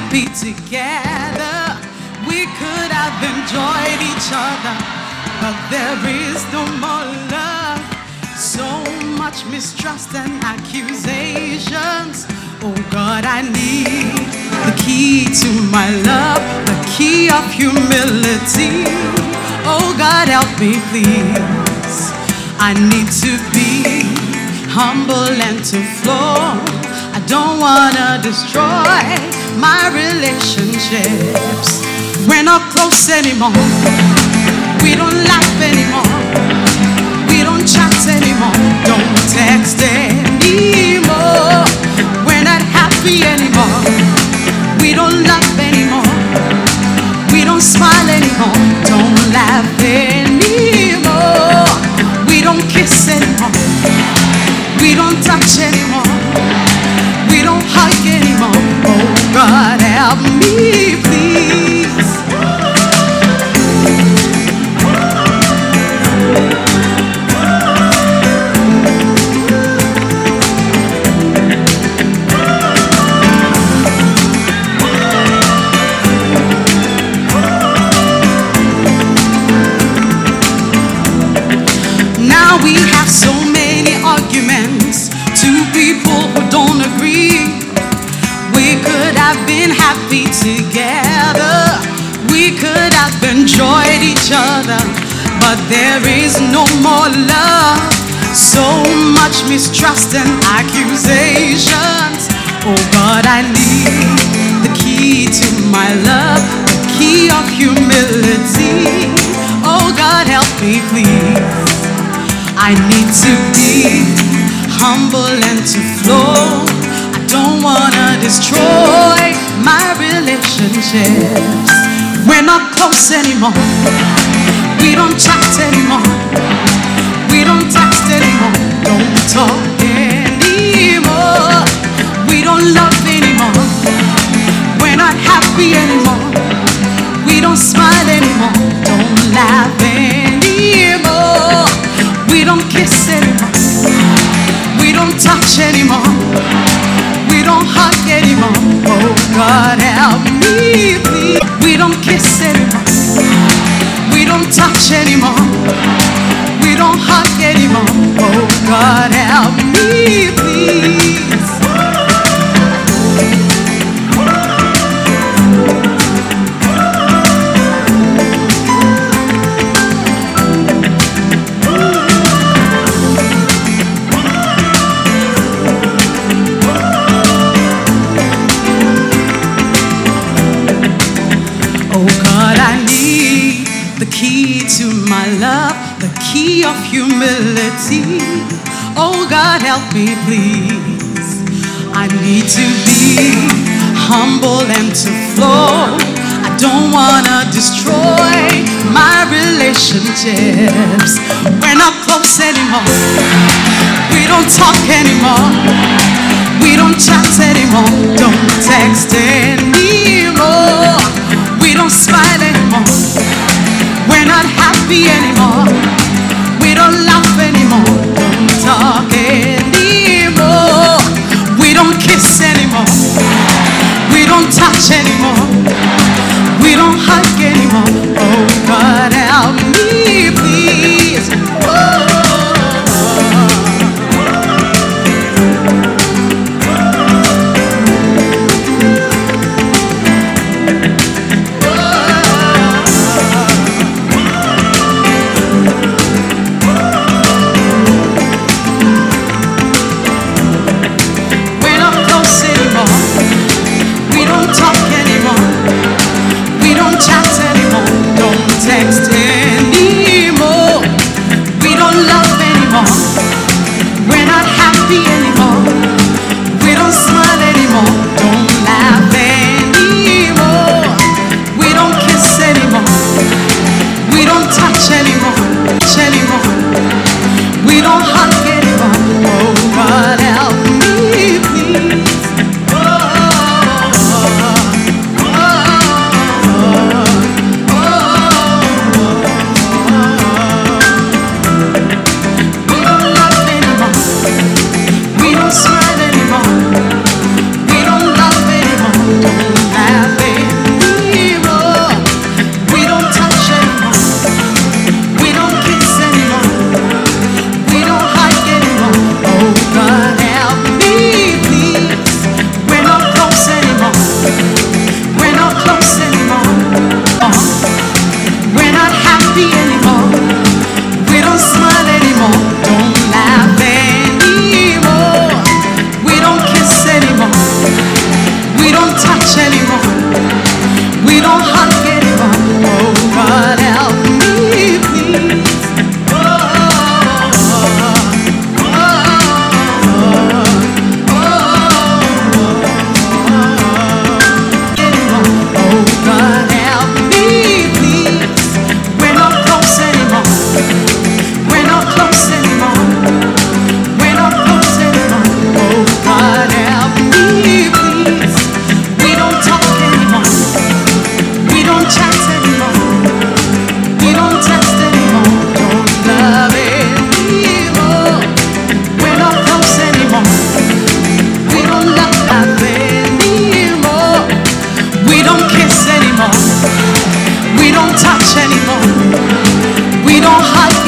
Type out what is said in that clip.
happy together. We could have enjoyed each other, but there is no more love. So much mistrust and accusations. Oh God, I need the key to my love, the key of humility. Oh God, help me please. I need to be humble and to flow. I don't wanna destroy my relationships. We're not close anymore. We don't laugh anymore. We don't chat anymore. Don't text anymore. We're not happy anymore. We don't laugh anymore. We don't smile anymore. Don't laugh anymore. We don't kiss anymore. We don't touch anymore. We don't hug anymore. Oh God, help me please. Now we have so many arguments, two people who don't agree. We could have been happy together. We could have enjoyed each other, but there is no more love. So much mistrust and accusations. Oh God, I need the key to my love, the key of humility. Oh God, help me please. I need to be humble and to flow. I don't wanna destroy my relationships. We're not close anymore. We don't chat anymore. We don't text anymore. Don't talk anymore. We don't love anymore. We're not happy anymore. We don't smile anymore. Don't laugh anymore. We don't kiss anymore. We don't touch anymore. We don't hug anymore. Oh God, help me please. We don't kiss anymore. We don't touch anymore. We don't hug anymore. Oh God, help me please. Oh God, I need the key to my love, the key of humility. Oh God, help me please. I need to be humble and to flow. I don't wanna destroy my relationships. We're not close anymore. We don't talk anymore. We don't chat anymore. Don't text anymore. We don't smile anymore. We're not happy anymore. We don't laugh anymore. Don't talk anymore. We don't kiss anymore. We don't touch anymore. We don't hug anymore. Oh God, help me please. Oh. Talk anymore. We don't chat anymore. We don't hide